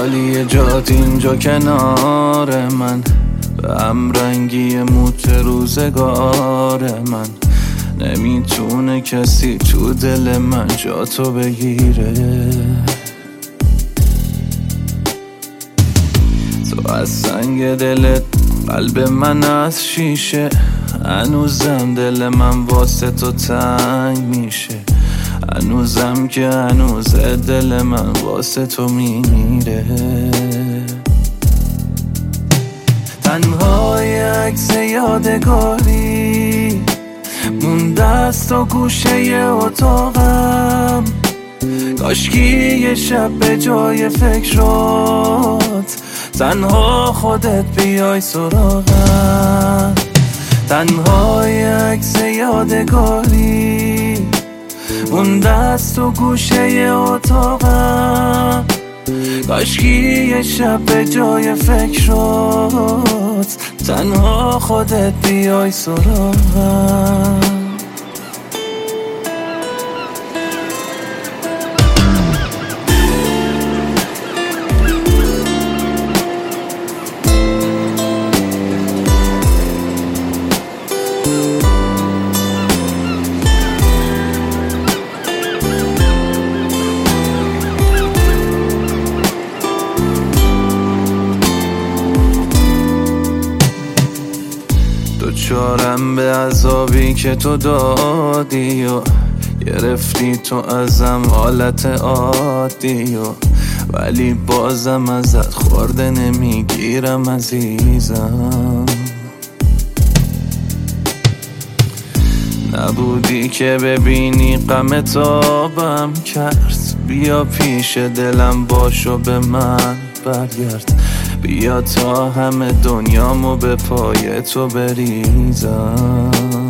خالی جات اینجا کنار من، به هم رنگی موت روزگار من. نمیتونه کسی تو دل من جاتو بگیره. تو از سنگ دلت، قلب من از شیشه. هنوزم دل من واسه تو تنگ میشه. هنوزم که هنوز دل من واسه تو میمیره. تنهای عکس یادگاری مونده است و گوشه اتاقم. کاشکی یه شب به جای فکرات تنها خودت بیای سراغم. تنهای عکس یادگاری مونده است و گوشه اتاقم. کاشکی یه شب به جای فکرات تنها خودت بیای سراغم. دوچارم به عذابی که تو دادی و گرفتی تو ازم حالت عادی و ولی بازم ازت خورده نمیگیرم عزیزم. نبودی که ببینی غم تابم کرد. بیا پیش دلم باش و به من برگرد. بیا تا همه دنیامو به پای تو بریزم.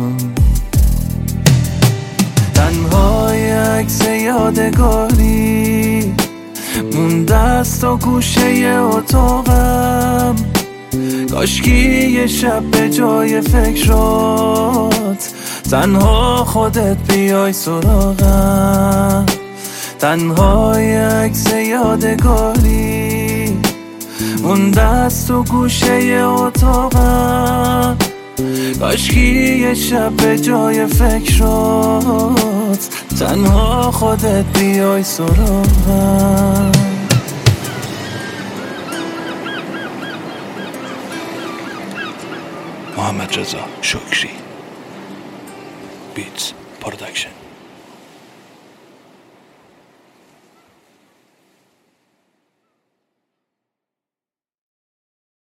تنهای عکس یادگاری مونده است و گوشه اتاقم. کاشکی یه شب به جای فکرات تنها خودت بیای سراغم. تنهای عکس یادگاری مونده است و گوشه اتاقم. کاشکی یه شب به جای فکرات تنها خودت بیای سراغم. محمد رضا شکری بیتس پرودکشن.